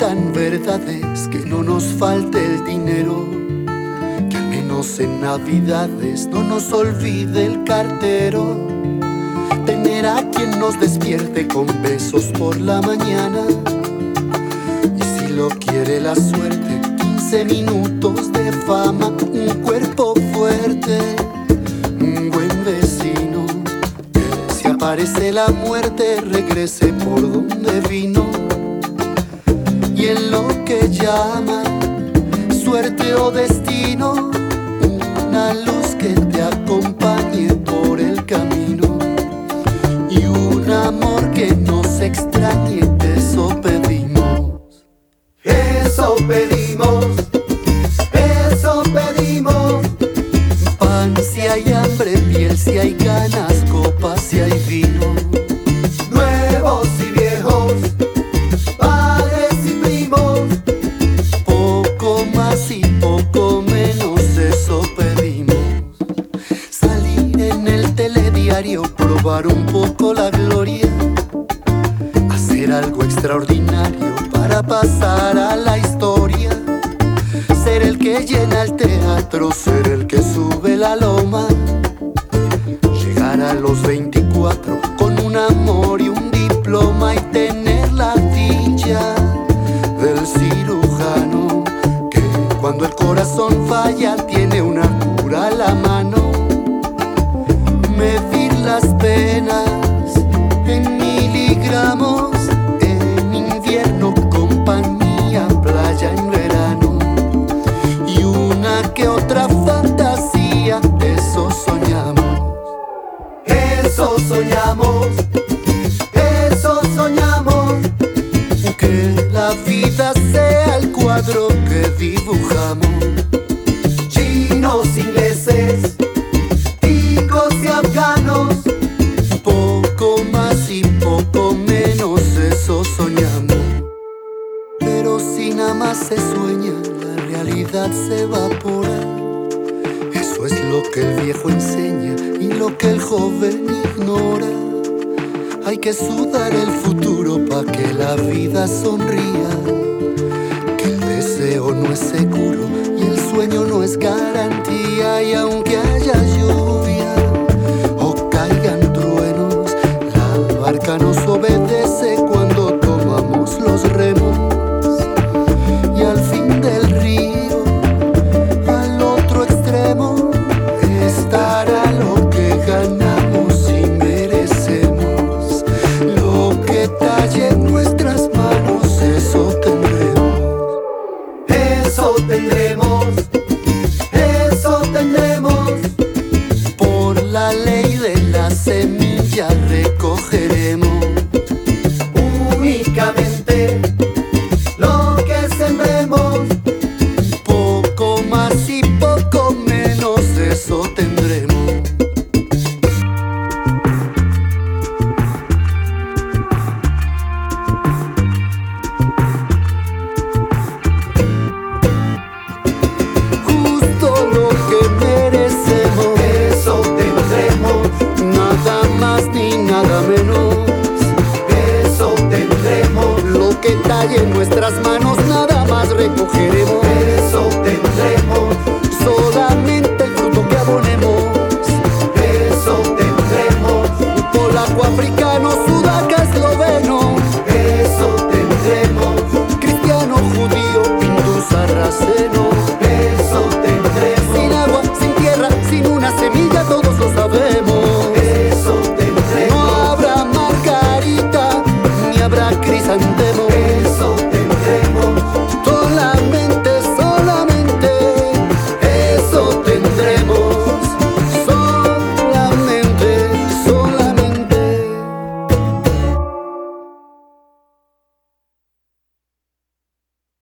tan verdad es que no nos falte el dinero, que al menos en Navidades no nos olvide el cartero. Tener a quien nos despierte con besos por la mañana, y si lo quiere la suerte, 15 minutos de fama, un cuerpo fuerte, un buen vecino, que si aparece la muerte regrese por donde vino. Y en lo que llama suerte o destino, una luz que te acompañe por el camino y un amor que nos extrañe. Eso pedimos, eso pedimos, eso pedimos. Pan si hay hambre, miel si hay ganas, copas si hay vino. Nuevos y viejos, padres y primos, poco más y poco menos, eso pedimos. Salir en el telediario, probar un poco la gloria, hacer algo extraordinario para pasar a la historia. Ser el que llena el teatro, ser el que sube la loma, llegar a los 24 con un amor y un diploma y tener la dicha del cirujano, que cuando el corazón falla tiene una cura a la mano. Medir las penas en miligramos, en invierno compañía, playa en verano, y una que otra fantasía, eso soñamos, eso soñamos, eso soñamos. Que la vida sea el cuadro que dibujamos. Chinos, ingleses, ticos y afganos, poco más y poco menos, eso soñamos. Pero si nada más se sueña, la realidad se evapora. Eso es lo que el viejo enseña y lo que el joven ignora. Hay que sudar el futuro pa' que la vida sonría, que el deseo no es seguro y el sueño no es garantía. Y aunque haya lluvia o caigan truenos, la barca nos obedece cuando tomamos los remos. Y al fin del río, al otro extremo, estará lo que ganamos y merecemos. Lo que talle en nuestras manos, eso tendremos. Eso tendremos, eso tendremos. Por la ley de la semilla recogeremos únicamente lo que sembremos. Poco más y poco menos, eso tendremos. Justo lo que merecemos, eso tendremos. Nada más ni nada menos, eso tendremos. Lo que talle en nuestras manos, nada más recogeremos.